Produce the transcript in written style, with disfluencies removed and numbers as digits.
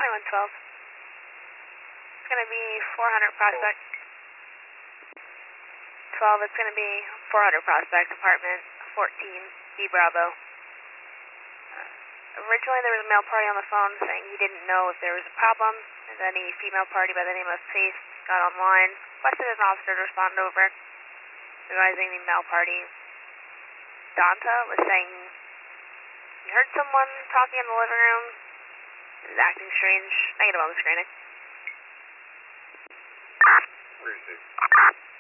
2112. It's going to be 400 Prospect. 12, it's going to be 400 Prospect, apartment 14, D Bravo. Originally there was a male party on the phone saying he didn't know if there was a problem, and then a female party by the name of Faith got online, requested an officer to respond over, advising the male party. Donta was saying he heard someone talking in the living room, is acting strange, negative on the screening. Where is it?